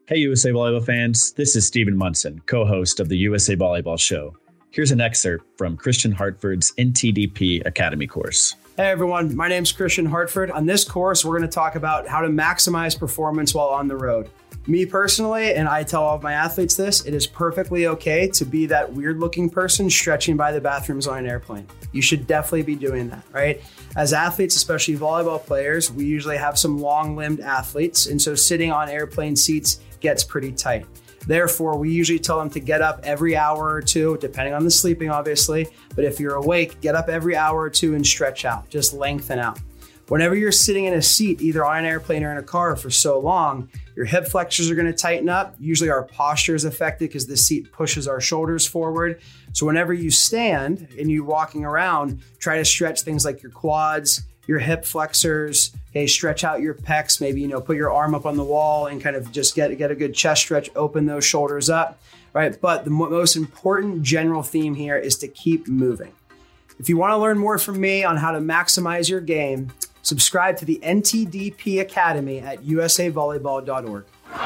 Hey, USA Volleyball fans. This is Steven Munson, co-host of the USA Volleyball Show. Here's an excerpt from Christian Hartford's NTDP Academy course. Hey everyone, my name's Christian Hartford. On this course, we're going to talk about how to maximize performance while on the road. Me personally, and I tell all of my athletes this, it is perfectly okay to be that weird looking person stretching by the bathrooms on an airplane. You should definitely be doing that, right? As athletes, especially volleyball players, we usually have some long-limbed athletes, and so sitting on airplane seats gets pretty tight. Therefore, we usually tell them to get up every hour or two, depending on the sleeping, obviously. But if you're awake, get up every hour or two and stretch out, just lengthen out. Whenever you're sitting in a seat, either on an airplane or in a car for so long, your hip flexors are going to tighten up. Usually our posture is affected because the seat pushes our shoulders forward. So whenever you stand and you're walking around, try to stretch things like your quads, your hip flexors, okay, stretch out your pecs, maybe, put your arm up on the wall and kind of just get a good chest stretch, open those shoulders up, right? But the most important general theme here is to keep moving. If you want to learn more from me on how to maximize your game, subscribe to the NTDP Academy at usavolleyball.org.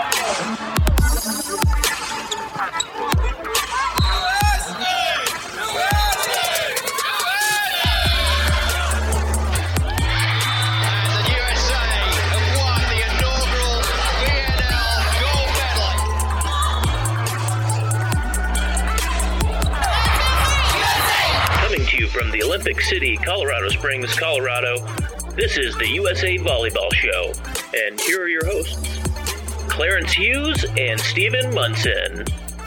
From the Olympic City, Colorado Springs, Colorado, this is the USA Volleyball Show. And here are your hosts, Clarence Hughes and Steven Munson.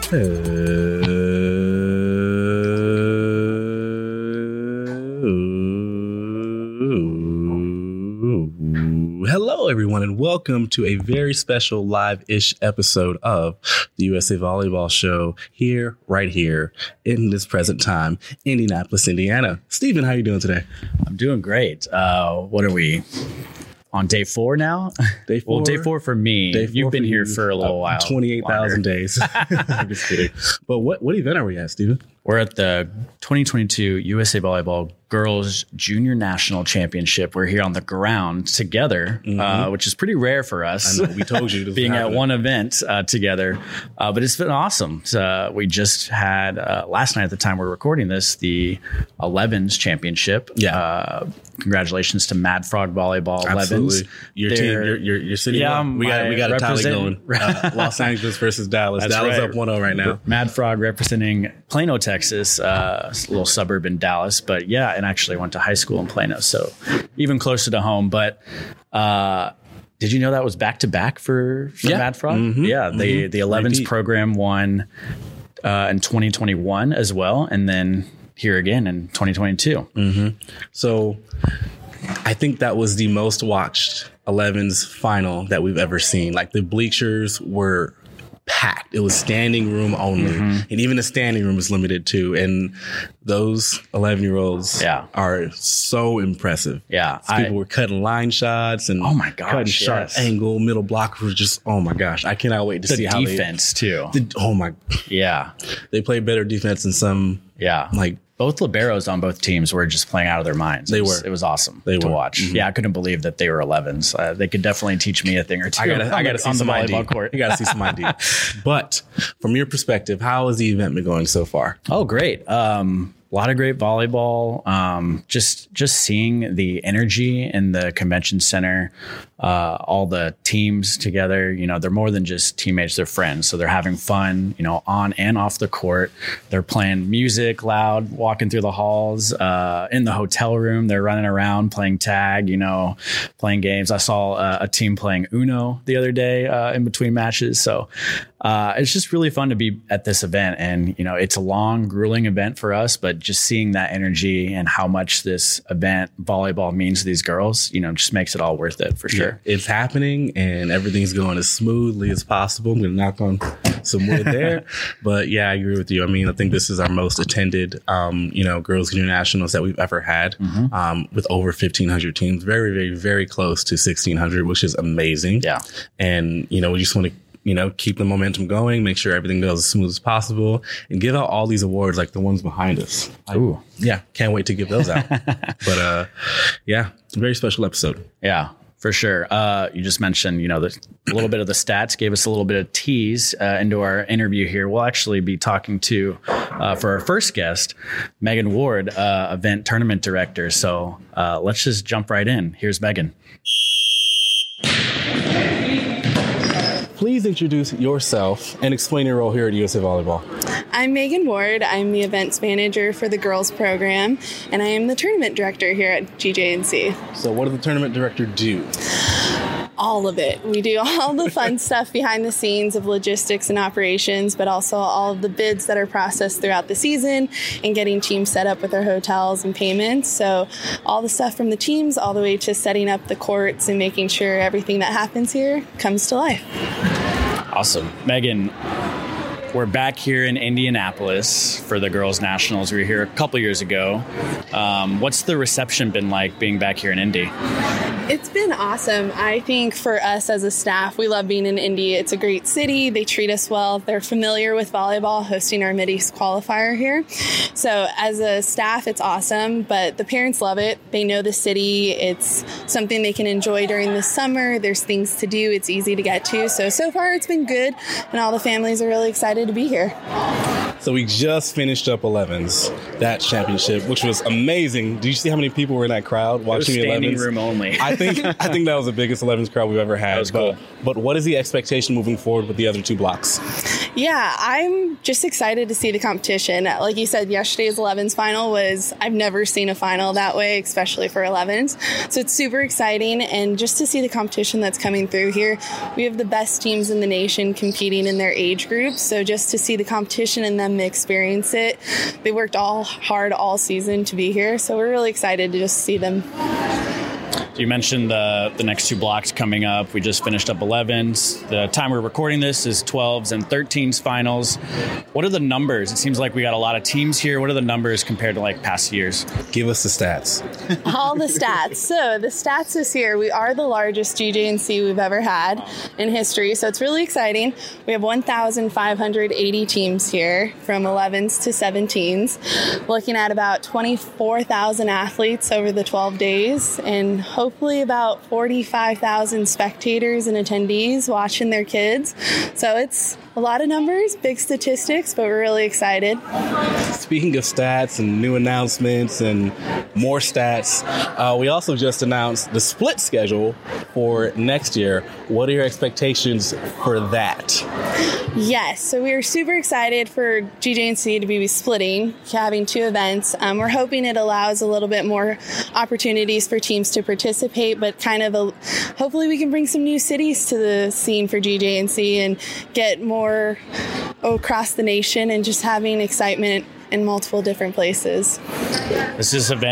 Hello, everyone, and welcome to a very special live-ish episode of the USA Volleyball Show right here, in this present time, Indianapolis, Indiana. Steven, how are you doing today? I'm doing great. What are we on day 4 now? Day 4. Well, day 4 for me. You've been here for a little while. 28,000 days. I'm just kidding. But what event are we at, Steven? We're at the 2022 USA Volleyball Girls Junior National Championship. We're here on the ground together, which is pretty rare for us. I know, we told you. Being at one event together. But it's been awesome. We just had, last night at the time we're recording this, the 11s Championship. Yeah. Congratulations to Mad Frog Volleyball 11s. Absolutely. Your team, you're sitting on. We got a tally going. Los Angeles versus Dallas. That's Dallas right. Up 1-0 right now. Mad Frog representing Plano, Texas, a little suburb in Dallas. But yeah, and actually went to high school in Plano, so even closer to home. But did you know that was back-to-back for Mad Frog? Mm-hmm. Yeah, the 11s Repeat. Program won in 2021 as well, and then here again in 2022. Mm-hmm. So I think that was the most watched 11s final that we've ever seen. Like, the bleachers were packed. It was standing room only. Mm-hmm. And even the standing room is limited too. And those 11-year-olds are so impressive. Yeah. People were cutting line shots and cutting sharp angle, middle block was just, oh my gosh. I cannot wait to see how defense too. Yeah. They played better defense than some. Yeah. Both liberos on both teams were just playing out of their minds. It was awesome to watch. Mm-hmm. Yeah, I couldn't believe that they were 11s. They could definitely teach me a thing or two. I got to see some ID. Court. You got to see some ID. But from your perspective, how has the event been going so far? Oh, great. A lot of great volleyball. Just seeing the energy in the convention center, all the teams together. They're more than just teammates; they're friends. So they're having fun, on and off the court. They're playing music loud, walking through the halls. In the hotel room, they're running around playing tag. Playing games. I saw a team playing Uno the other day in between matches. So it's just really fun to be at this event, and it's a long, grueling event for us, but just seeing that energy and how much this event, volleyball, means to these girls, just makes it all worth it for sure. It's happening and everything's going as smoothly as possible. I'm going to knock on some wood there, but yeah, I agree with you. I mean, I think this is our most attended, Girls Junior Nationals that we've ever had, with over 1,500 teams, very, very, very close to 1,600, which is amazing. Yeah. And, we just want to, keep the momentum going, make sure everything goes as smooth as possible, and give out all these awards like the ones behind us. Ooh. Yeah. Can't wait to give those out. But, it's a very special episode. Yeah. For sure. You just mentioned, a little bit of the stats, gave us a little bit of tease into our interview here. We'll actually be talking to, for our first guest, Megan Ward, event tournament director. So let's just jump right in. Here's Megan. Please introduce yourself and explain your role here at USA Volleyball. I'm Megan Ward. I'm the events manager for the girls program, and I am the tournament director here at GJNC. So what does the tournament director do? All of it. We do all the fun stuff behind the scenes of logistics and operations, but also all of the bids that are processed throughout the season and getting teams set up with their hotels and payments. So all the stuff from the teams all the way to setting up the courts and making sure everything that happens here comes to life. Awesome. Megan, we're back here in Indianapolis for the Girls Nationals. We were here a couple years ago. What's the reception been like being back here in Indy? It's been awesome. I think for us as a staff, we love being in Indy. It's a great city. They treat us well. They're familiar with volleyball, hosting our Mid-East qualifier here. So as a staff, it's awesome, but the parents love it. They know the city. It's something they can enjoy during the summer. There's things to do. It's easy to get to. So far it's been good, and all the families are really excited to be here. So we just finished up 11s, that championship, which was amazing. Did you see how many people were in that crowd watching the 11s? Standing room only. I think that was the biggest 11s crowd we've ever had. That was cool. But what is the expectation moving forward with the other two blocks? Yeah, I'm just excited to see the competition. Like you said, yesterday's 11s final I've never seen a final that way, especially for 11s. So it's super exciting, and just to see the competition that's coming through here. We have the best teams in the nation competing in their age groups. So just to see the competition and them experience it, they worked hard all season to be here. So we're really excited to just see them. You mentioned the next two blocks coming up. We just finished up 11s. The time we're recording this is 12s and 13s finals. What are the numbers? It seems like we got a lot of teams here. What are the numbers compared to like past years? Give us the stats. All the stats. So the stats this year, we are the largest GJNC we've ever had in history. So it's really exciting. We have 1,580 teams here from 11s to 17s, looking at about 24,000 athletes over the 12 days, and hopefully about 45,000 spectators and attendees watching their kids. So it's a lot of numbers, big statistics, but we're really excited. Speaking of stats and new announcements and more stats, we also just announced the split schedule for next year. What are your expectations for that? Yes, so we are super excited for GJNC to be splitting, having two events. We're hoping it allows a little bit more opportunities for teams to participate, but hopefully we can bring some new cities to the scene for GJNC and get more across the nation and just having excitement in multiple different places. Does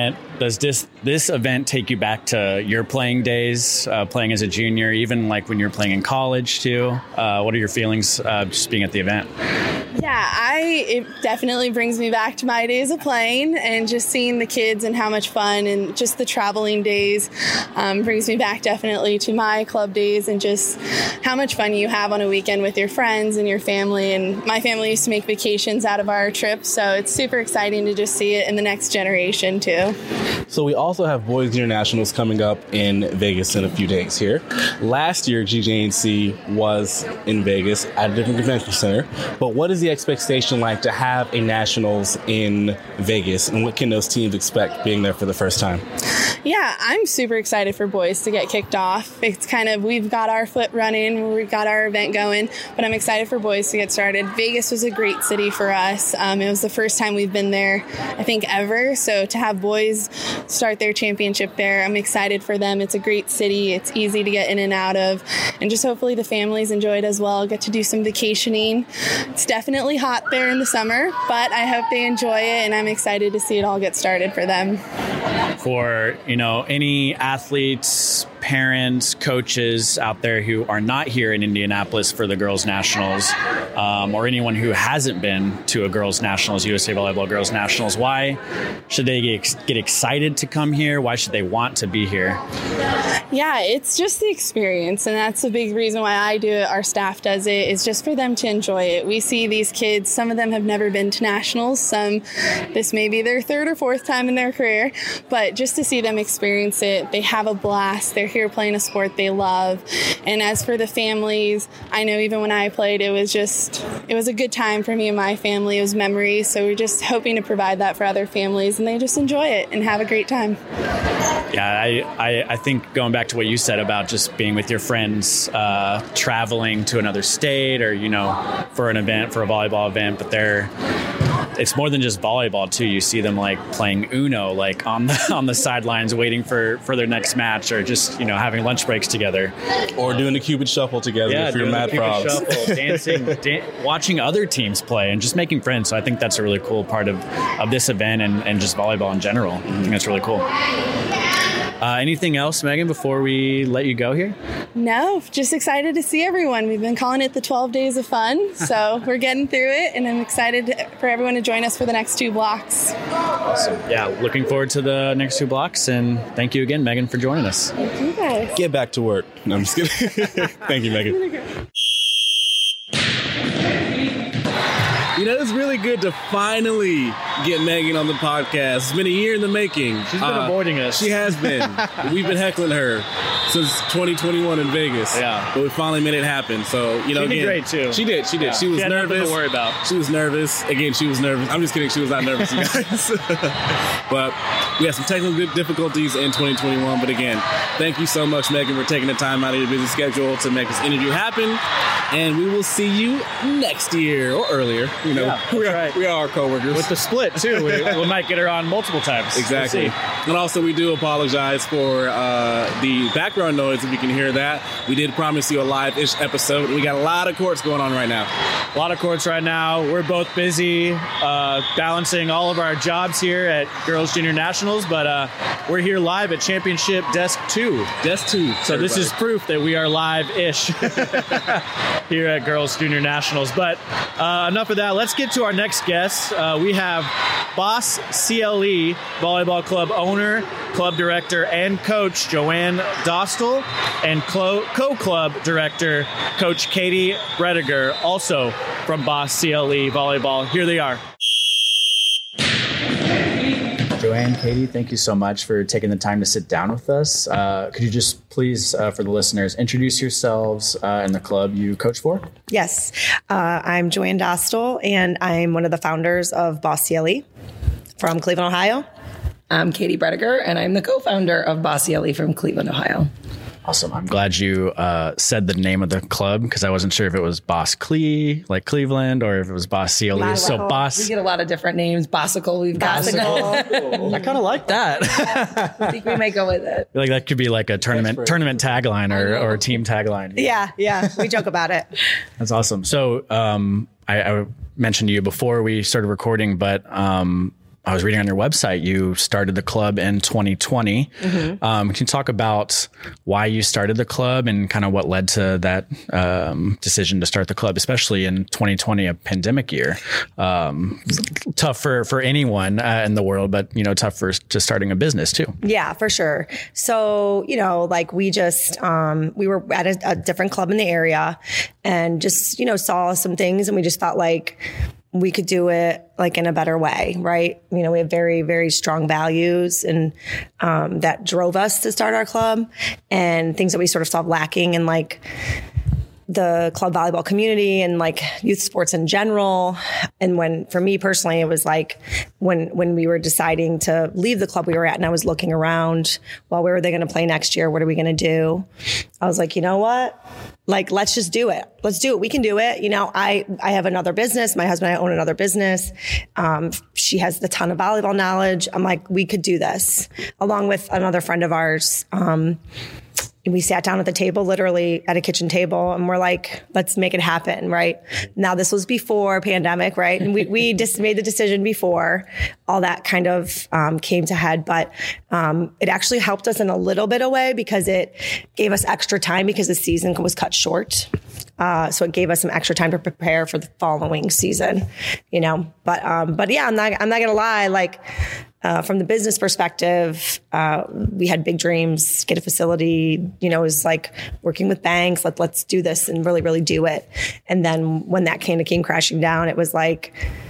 this event take you back to your playing days, playing as a junior, even like when you're playing in college too? What are your feelings just being at the event? Yeah, it definitely brings me back to my days of playing, and just seeing the kids and how much fun, and just the traveling days brings me back definitely to my club days, and just how much fun you have on a weekend with your friends and your family. And my family used to make vacations out of our trips, so it's super exciting to just see it in the next generation too. So we also have Boys Internationals coming up in Vegas in a few days here. Last year, GJNC was in Vegas at a different convention center, but what is the expectation like to have a Nationals in Vegas, and what can those teams expect being there for the first time? Yeah, I'm super excited for boys to get kicked off. It's we've got our foot running, we've got our event going, but I'm excited for boys to get started. Vegas was a great city for us. It was the first time we've been there, I think, ever. So to have boys start their championship there, I'm excited for them. It's a great city. It's easy to get in and out of, and just hopefully the families enjoy it as well, get to do some vacationing. It's definitely hot there in the summer, but I hope they enjoy it, and I'm excited to see it all get started for them. For, any athletes, parents, coaches out there who are not here in Indianapolis for the Girls Nationals, or anyone who hasn't been to a Girls Nationals, USA Volleyball Girls Nationals, why should they get excited to come here? Why should they want to be here? Yeah, it's just the experience, and that's a big reason why I do it. Our staff does it. It's just for them to enjoy it. We see these kids, some of them have never been to nationals. This may be their third or fourth time in their career, but but just to see them experience it, they have a blast. They're here playing a sport they love. And as for the families, I know even when I played, it was a good time for me and my family. It was memories. So we're just hoping to provide that for other families, and they just enjoy it and have a great time. Yeah, I think going back to what you said about just being with your friends, traveling to another state or, for an event, for a volleyball event, but it's more than just volleyball too. You see them like playing Uno, like on the sidelines waiting for their next match, or just, having lunch breaks together. Or doing the Cupid Shuffle together if you're Mad Frogs. Shuffle, dancing, watching other teams play and just making friends. So I think that's a really cool part of this event and just volleyball in general. I think that's really cool. Anything else, Megan, before we let you go here? No, just excited to see everyone. We've been calling it the 12 Days of Fun, so we're getting through it, and I'm excited for everyone to join us for the next 2 blocks. Awesome. Yeah, looking forward to the next 2 blocks, and thank you again, Megan, for joining us. Thank you, guys. Get back to work. No, I'm just kidding. Thank you, Megan. It's really good to finally get Megan on the podcast. It's been a year in the making. She's been avoiding us. She has been. We've been heckling her since 2021 in Vegas. Yeah. But we finally made it happen. So, she did great, too. She did. Yeah. She was had nervous. Nothing to worry about. She was nervous. Again, she was nervous. I'm just kidding. She was not nervous, you guys. But we had some technical difficulties in 2021. But again, thank you so much, Megan, for taking the time out of your busy schedule to make this interview happen. And we will see you next year or earlier. We are co-workers. With the split, too. We might get her on multiple times. Exactly. And also, we do apologize for the background noise, if you can hear that. We did promise you a live-ish episode. We got a lot of courts going on right now. A lot of courts right now. We're both busy balancing all of our jobs here at Girls Junior Nationals, but we're here live at Championship Desk 2. Desk 2. So this is proof that we are live-ish here at Girls Junior Nationals. But enough of that. Let's get to our next guest. We have Boss CLE Volleyball Club owner, club director, and coach Joanne Dostal, and co-club director, Coach Katie Brediger, also from Boss CLE Volleyball. Here they are. Joanne, Katie, thank you so much for taking the time to sit down with us. Could you just please, for the listeners, introduce yourselves and the club you coach for? Yes. I'm Joanne Dostal, and I'm one of the founders of Boss CLE from Cleveland, Ohio. I'm Katie Brediger, and I'm the co-founder of Boss CLE from Cleveland, Ohio. Awesome. I'm glad you said the name of the club, because I wasn't sure if it was Boss Clee, like Cleveland, or if it was Boss CLE. So Boss. We get a lot of different names. Bossicle, we've got. I kind of like that. I think we might go with it. Like that could be like a tournament tagline or a team tagline. Yeah. We joke about it. That's awesome. So I mentioned to you before we started recording, but I was reading on your website, you started the club in 2020. Mm-hmm. Can you talk about why you started the club and kind of what led to that decision to start the club, especially in 2020, a pandemic year? Tough for anyone in the world, but, tough for just starting a business too. Yeah, for sure. So, we just, we were at a different club in the area and just, saw some things, and we just thought we could do it in a better way, right? We have very, very strong values, and that drove us to start our club, and things that we sort of saw lacking in the club volleyball community and youth sports in general. And for me personally, it was when we were deciding to leave the club we were at, and I was looking around, where are they going to play next year? What are we going to do? I was like, you know what? Let's just do it. Let's do it. We can do it. I have another business. My husband and I own another business. She has a ton of volleyball knowledge. I'm like, we could do this, along with another friend of ours. We sat down at the table, literally at a kitchen table, and we're like, let's make it happen, right? Now, this was before pandemic, right? And we just made the decision before all that kind of came to head. But it actually helped us in a little bit of way, because it gave us extra time, because the season was cut short. So it gave us some extra time to prepare for the following season, But yeah, I'm not gonna lie. From the business perspective, we had big dreams, get a facility, it was working with banks, let's do this and really, really do it. And then when that came crashing down, it was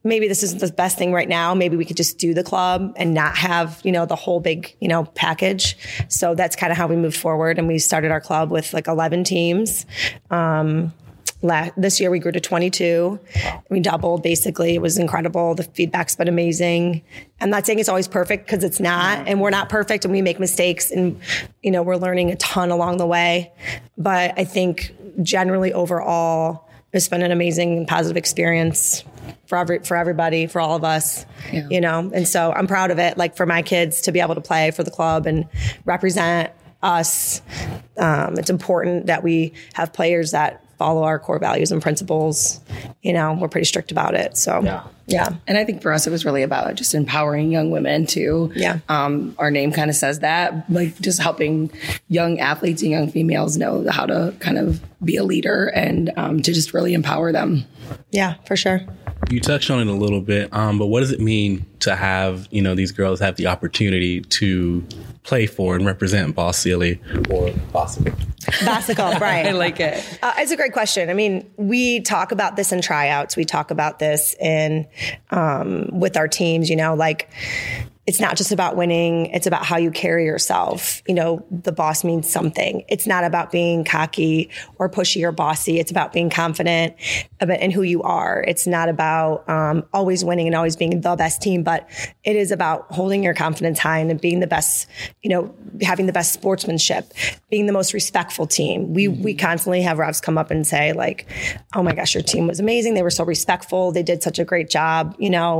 maybe this isn't the best thing right now. Maybe we could just do the club and not have, the whole big, package. So that's kind of how we moved forward. And we started our club with like 11 teams. This year we grew to 22. We doubled basically. It was incredible. The feedback's been amazing. I'm not saying it's always perfect because it's not, and we're not perfect and we make mistakes and, we're learning a ton along the way. But I think generally overall, it's been an amazing and positive experience for everybody, for all of us, and so I'm proud of it. Like for my kids to be able to play for the club and represent us. It's important that we have players that follow our core values and principles. We're pretty strict about it. So, yeah. And I think for us, it was really about just empowering young women too. Yeah. Our name kind of says that, like just helping young athletes and young females know how to kind of be a leader and to just really empower them. Yeah, for sure. You touched on it a little bit, but what does it mean to have, these girls have the opportunity to play for and represent Boss Sealy or Bossicle? Bossicle, right. I like it. It's a great question. I mean, we talk about this in tryouts. We talk about this in with our teams, it's not just about winning. It's about how you carry yourself. The boss means something. It's not about being cocky or pushy or bossy. It's about being confident in who you are. It's not about always winning and always being the best team, but it is about holding your confidence high and being the best, having the best sportsmanship, being the most respectful team. We constantly have refs come up and say like, oh my gosh, your team was amazing. They were so respectful. They did such a great job.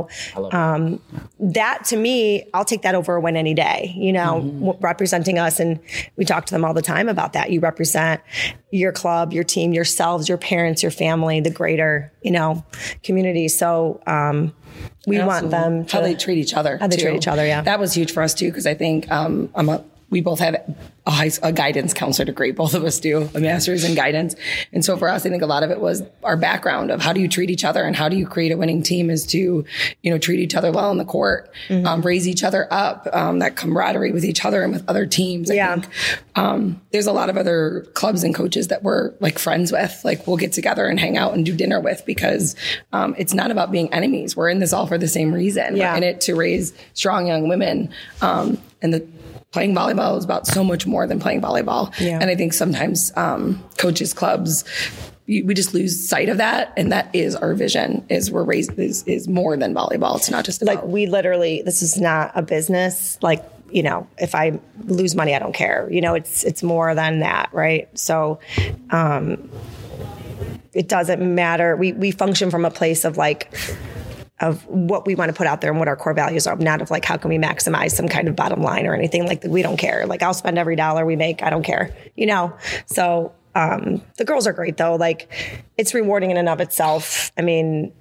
That to me, I'll take that over a win any day, representing us. And we talk to them all the time about that. You represent your club, your team, yourselves, your parents, your family, the greater, community. So, we want them to how they treat each other. How they treat each other. Yeah. That was huge for us too. Cause I think, we both had a guidance counselor degree. Both of us do a master's in guidance. And so for us, I think a lot of it was our background of how do you treat each other and how do you create a winning team is to, treat each other well on the court, raise each other up, that camaraderie with each other and with other teams. I think there's a lot of other clubs and coaches that we're like friends with, like we'll get together and hang out and do dinner with because it's not about being enemies. We're in this all for the same reason. Yeah. We're in it to raise strong young women. Playing volleyball is about so much more than playing volleyball. Yeah. And I think sometimes coaches, clubs, we just lose sight of that. And that is our vision is we're raised is more than volleyball. It's not just about. Like we literally, this is not a business. Like, if I lose money, I don't care. It's more than that. Right. So it doesn't matter. We function from a place of like, of what we want to put out there and what our core values are, not of like, how can we maximize some kind of bottom line or anything like that. We don't care. Like I'll spend every dollar we make. I don't care, So the girls are great though. Like it's rewarding in and of itself. I mean,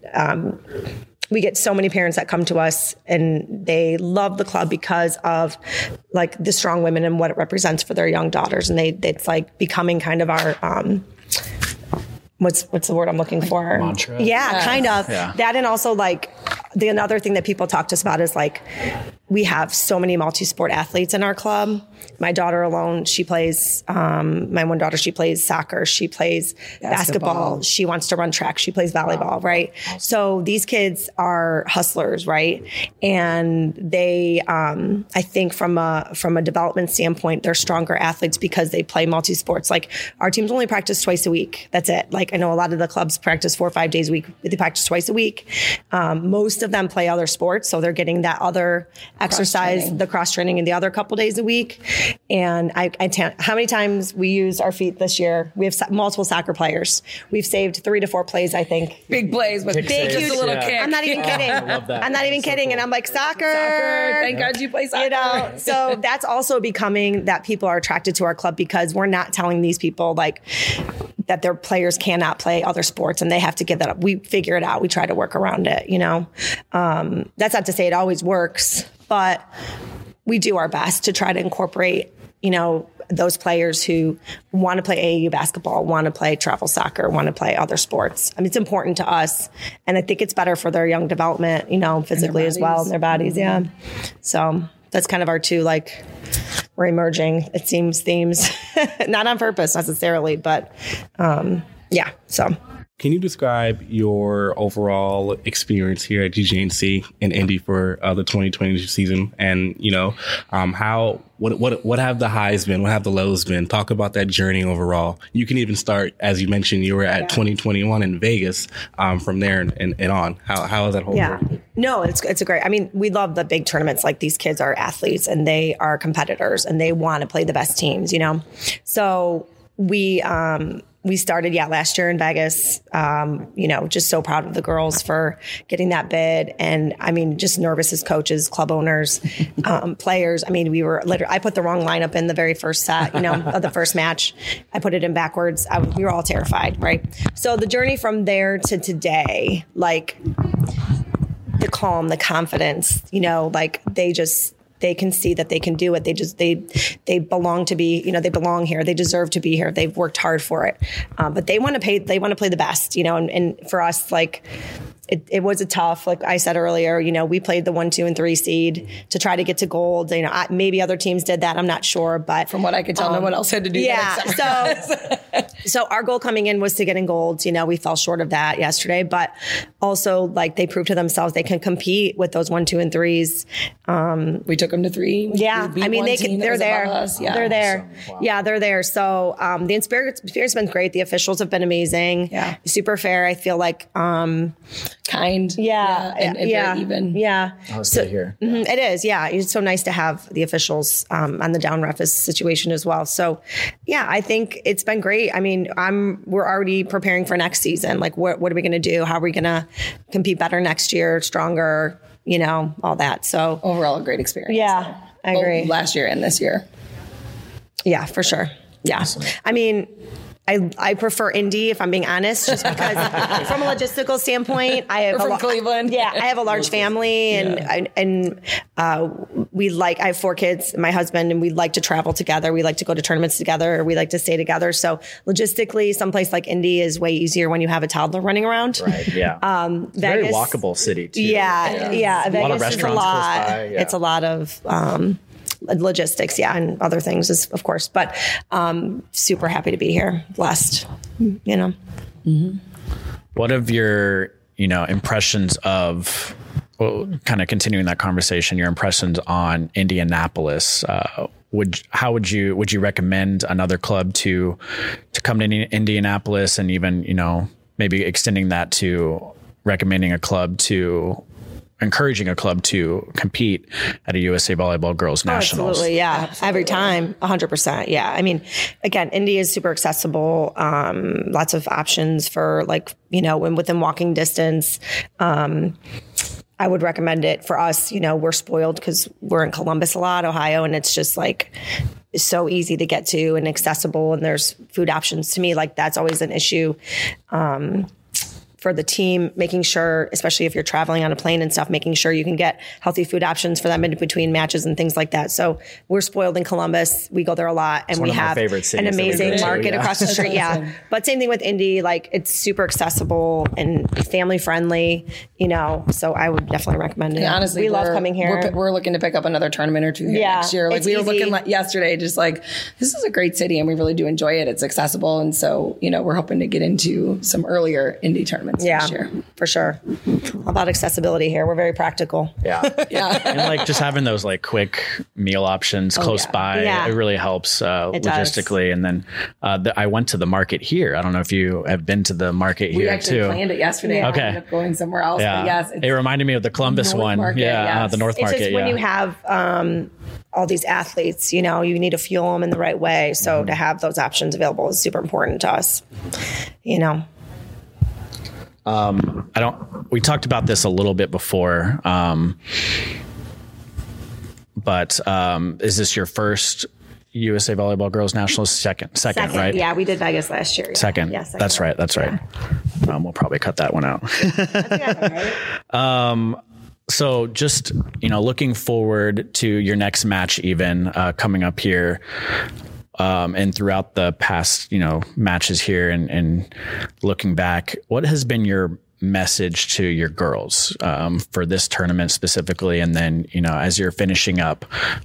we get so many parents that come to us and they love the club because of like the strong women and what it represents for their young daughters. And it's like becoming kind of our, what's the word I'm looking for? Mantra. Yeah, kind of. Yeah. That and also like another thing that people talk to us about is like we have so many multi-sport athletes in our club. My daughter alone, she plays, my one daughter, she plays soccer. She plays basketball. She wants to run track. She plays volleyball, right? So these kids are hustlers, right? And they, I think from a development standpoint, they're stronger athletes because they play multi-sports. Like our teams only practice twice a week. That's it. Like I know a lot of the clubs practice 4 or 5 days a week. They practice twice a week. Most of them play other sports. So they're getting that other exercise, the cross training in the other couple days a week. And how many times we use our feet this year? We have multiple soccer players. We've saved 3 to 4 plays, I think. Big plays with big huge little kick. I'm not even kidding. I love that. I'm not even kidding. And I'm like, soccer. Thank God you play soccer. So that's also becoming that people are attracted to our club because we're not telling these people like that their players cannot play other sports and they have to give that up. We figure it out. We try to work around it, That's not to say it always works, but we do our best to try to incorporate, those players who want to play AAU basketball, want to play travel soccer, want to play other sports. I mean, it's important to us. And I think it's better for their young development, physically as well in their bodies. Mm-hmm. Yeah. So that's kind of our two, we're emerging, it seems, themes, not on purpose necessarily, but yeah. So. Can you describe your overall experience here at GGNC in Indy for the 2020 season? And, what have the highs been? What have the lows been? Talk about that journey overall. You can even start, as you mentioned, you were at 2021 in Vegas from there and on. How is that whole journey? No, it's a great. I mean, we love the big tournaments. Like, these kids are athletes and they are competitors and they want to play the best teams, So we started, last year in Vegas, just so proud of the girls for getting that bid. And I mean, just nervous as coaches, club owners, players. I mean, I put the wrong lineup in the very first set, of the first match. I put it in backwards. We were all terrified, right? So the journey from there to today, like the calm, the confidence, they can see that they can do it. They belong to be, they belong here. They deserve to be here. They've worked hard for it. But they want to play the best, and for us, like, it was a tough, like I said earlier, we played the 1, 2, and 3 seed to try to get to gold. Maybe other teams did that. I'm not sure, but from what I could tell, no one else had to do that. So our goal coming in was to get in gold. We fell short of that yesterday, but also, like, they proved to themselves they can compete with those 1, 2, and 3s. We took them to 3. Yeah. I mean, they're there. Yeah. They're there. Awesome. Wow. Yeah, they're there. So the experience has been great. The officials have been amazing. Yeah. Super fair. I feel like, kind. And very even. Yeah. I was good here. It is. Yeah. It's so nice to have the officials on the down ref situation as well. So yeah, I think it's been great. I mean, we're already preparing for next season. Like, what are we going to do? How are we going to compete better next year, stronger, all that. So overall, a great experience. Yeah, I agree. Both last year and this year. Yeah, for sure. Yeah. Awesome. I mean, I prefer Indy, if I'm being honest, just because from a logistical standpoint, I have Cleveland. Yeah, I have a large family, and I have 4 kids, my husband, and we like to travel together. We like to go to tournaments together. We like to stay together. So logistically, someplace like Indy is way easier when you have a toddler running around. Right. Yeah. Vegas, very walkable city too. Yeah. Vegas a lot of restaurants is a lot. close by, yeah. It's a lot of logistics, and other things, of course. But super happy to be here. Blessed, Mm-hmm. What of your, impressions of, kind of continuing that conversation, your impressions on Indianapolis? Would you recommend another club to come to Indianapolis, and even, maybe extending that to recommending encouraging a club to compete at a USA Volleyball Girls Nationals? Absolutely, yeah. Absolutely. Every time, 100%. Yeah. I mean, again, Indy is super accessible. Lots of options for, like, when within walking distance. I would recommend it for us. We're spoiled because we're in Columbus a lot, Ohio, and it's just like so easy to get to and accessible, and there's food options. To me, like, that's always an issue. For the team, making sure, especially if you're traveling on a plane and stuff, making sure you can get healthy food options for them in between matches and things like that. So we're spoiled in Columbus. We go there a lot, and we have an amazing market across the street. Yeah. But same thing with Indy, like, it's super accessible and family friendly, so I would definitely recommend it. And honestly, we love coming here. We're looking to pick up another tournament or 2 here next year. Like, we were looking yesterday, just like, this is a great city and we really do enjoy it. It's accessible. And so, we're hoping to get into some earlier Indy tournaments. Yeah, this year. For sure. About accessibility here. We're very practical. Yeah. Yeah. And, like, just having those, like, quick meal options close by, it really helps logistically. Does. And then I went to the market here. I don't know if you have been to the market here too. We actually planned it yesterday. Yeah. Okay. I ended up going somewhere else. Yeah. But yes, it reminded me of the Columbus one. Market, the North Market. It's just when you have all these athletes, you need to fuel them in the right way. So to have those options available is super important to us, We talked about this a little bit before, but is this your first USA Volleyball Girls Nationals? Second, right? Yeah, we did Vegas last year. Yeah. Second. Yeah, second. That's right. We'll probably cut that one out. So just, looking forward to your next match, even coming up here, and throughout the past, matches here, and looking back, what has been your message to your girls for this tournament specifically, and then, as you're finishing up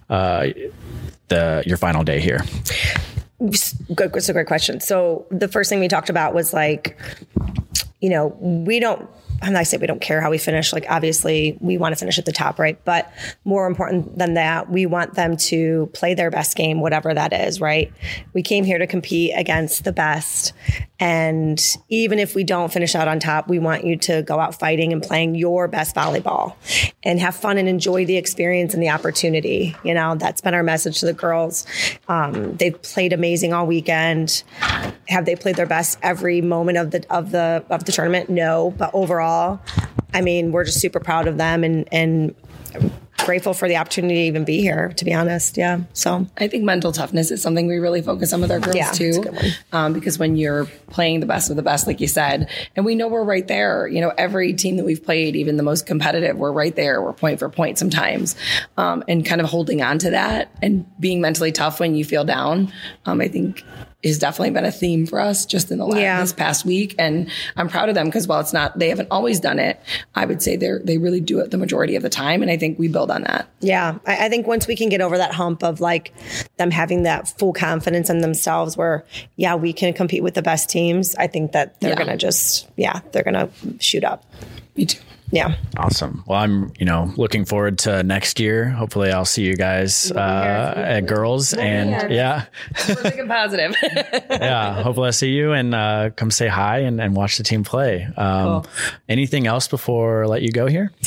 your final day here? It's a great question. So the first thing we talked about was, like, I'm not saying we don't care how we finish. Like, obviously we want to finish at the top, right? But more important than that, we want them to play their best game, whatever that is, right? We came here to compete against the best. And even if we don't finish out on top, we want you to go out fighting and playing your best volleyball and have fun and enjoy the experience and the opportunity. That's been our message to the girls. They've played amazing all weekend. Have they played their best every moment of the tournament? No, but overall, we're just super proud of them and grateful for the opportunity to even be here, to be honest. Yeah. So I think mental toughness is something we really focus on with our girls too. That's a good one. Because when you're playing the best of the best, like you said, and we know we're right there, every team that we've played, even the most competitive, we're right there. We're point for point sometimes. And kind of holding on to that and being mentally tough when you feel down, I think has definitely been a theme for us just in the this past week. And I'm proud of them because while they haven't always done it, I would say they really do it the majority of the time. And I think we build on that. Yeah. I think once we can get over that hump of like them having that full confidence in themselves where, we can compete with the best teams, I think that they're going to they're going to shoot up. Me too. Yeah. Awesome. Well, I'm, looking forward to next year. Hopefully I'll see you guys at girls and We're looking positive. Hopefully I'll see you and come say hi and watch the team play. Cool. Anything else before I let you go here?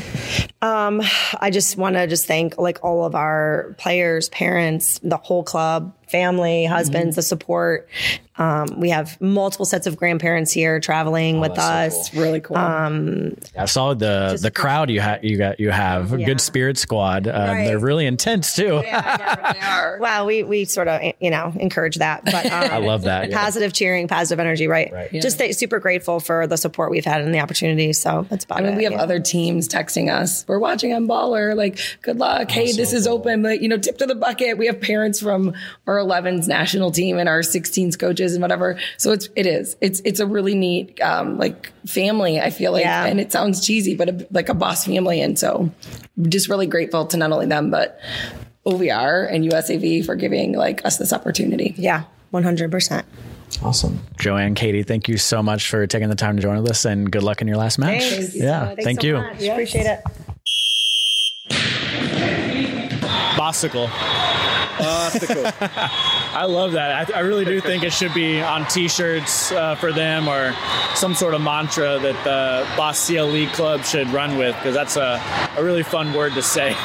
I just want to thank like all of our players, parents, the whole club, family, husbands, the support. We have multiple sets of grandparents here traveling with us. So cool. Really cool. I saw the crowd you have a good spirit squad. Right. They're really intense too. Yeah, they are. Well, we sort of, encourage that, but I love that. Positive cheering, positive energy. Right. Yeah. Just super grateful for the support we've had and the opportunity. So that's about it. We have other teams texting us. We're watching on Baller. Like, good luck. Hey, this is open. Like, tip to the bucket. We have parents from our 11's national team and our 16's coaches and whatever. So it's a really neat, family, I feel like, and it sounds cheesy, but like a boss family. And so I'm just really grateful to not only them, but OVR and USAV for giving us this opportunity. Yeah, 100%. Awesome. Joanne, Katie, thank you so much for taking the time to join with us and good luck in your last match. Thanks. Thank you. Much. Yes. Appreciate it. Bossicle. I love that. I really do think it should be on T-shirts for them or some sort of mantra that the Boss CLE Club should run with because that's a really fun word to say.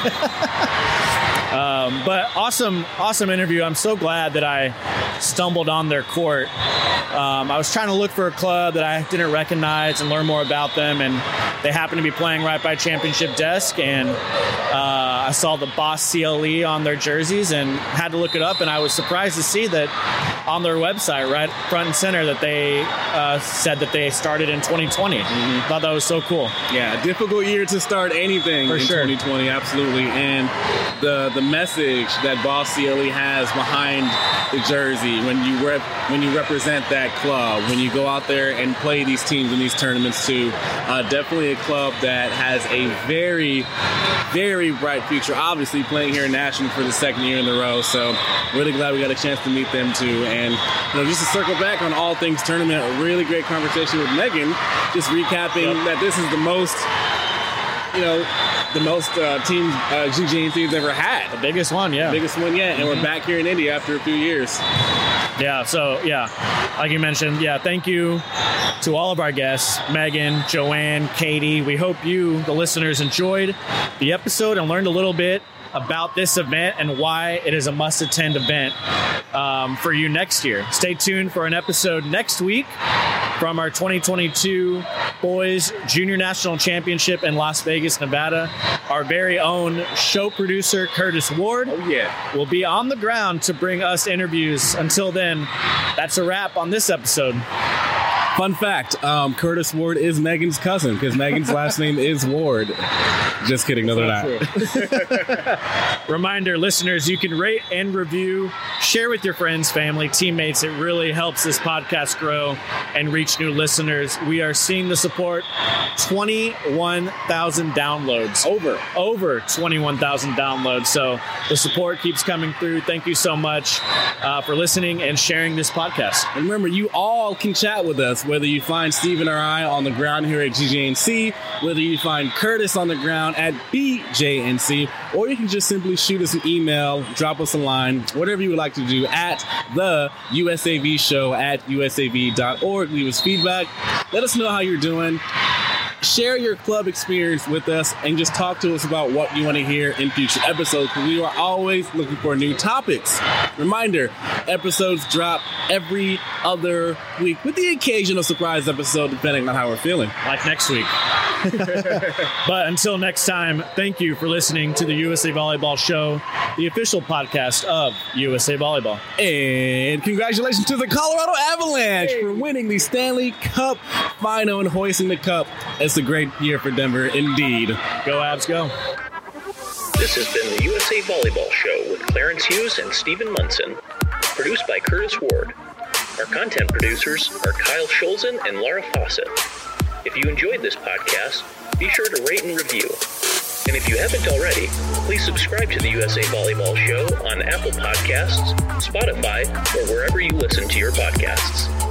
But awesome interview. I'm so glad that I stumbled on their court. I was trying to look for a club that I didn't recognize and learn more about them, and they happened to be playing right by Championship Desk, and I saw the Boss CLE on their jerseys and had to look it up, and I was surprised to see that on their website, right front and center, that they said that they started in 2020. Mm-hmm. Thought that was so cool. Yeah, difficult year to start anything in 2020, absolutely. And the message that Boss CLE has behind the jersey when you represent that club, when you go out there and play these teams in these tournaments too, definitely a club that has a very, very bright future. Obviously playing here in National for the second year in a row, so really glad we got a chance to meet them too. And just to circle back on all things tournament, a really great conversation with Megan, just recapping that this is the most teams GGN teams ever had. The biggest one, yeah. Biggest one yet, and we're back here in Indy after a few years. Yeah, so, like you mentioned, thank you to all of our guests, Megan, Joanne, Katie. We hope you, the listeners, enjoyed the episode and learned a little bit about this event and why it is a must-attend event for you next year. Stay tuned for an episode next week from our 2022 Boys Junior National Championship in Las Vegas, Nevada. Our very own show producer, Curtis Ward, will be on the ground to bring us interviews. Until then, that's a wrap on this episode. Fun fact, Curtis Ward is Megan's cousin because Megan's last name is Ward. Just kidding, no, they're not. Reminder, listeners, you can rate and review, share with your friends, family, teammates. It really helps this podcast grow and reach new listeners. We are seeing the support, 21,000 downloads. Over 21,000 downloads. So the support keeps coming through. Thank you so much for listening and sharing this podcast. And remember, you all can chat with us episodes, whether you find Steven or I on the ground here at GJNC, whether you find Curtis on the ground at BJNC, or you can just simply shoot us an email, drop us a line, whatever you would like to do at the USAV show at usav.org. Leave us feedback. Let us know how you're doing. Share your club experience with us and just talk to us about what you want to hear in future episodes, because we are always looking for new topics. Reminder, episodes drop every other week with the occasional surprise episode depending on how we're feeling. Like next week. But until next time, thank you for listening to the USA Volleyball Show, the official podcast of USA Volleyball. And congratulations to the Colorado Avalanche for winning the Stanley Cup final and hoisting the cup. It's a great year for Denver, indeed. Go Avs, go. This has been the USA Volleyball Show with Clarence Hughes and Stephen Munson. Produced by Curtis Ward. Our content producers are Kyle Scholzen and Laura Fawcett. If you enjoyed this podcast, be sure to rate and review. And if you haven't already, please subscribe to the USA Volleyball Show on Apple Podcasts, Spotify, or wherever you listen to your podcasts.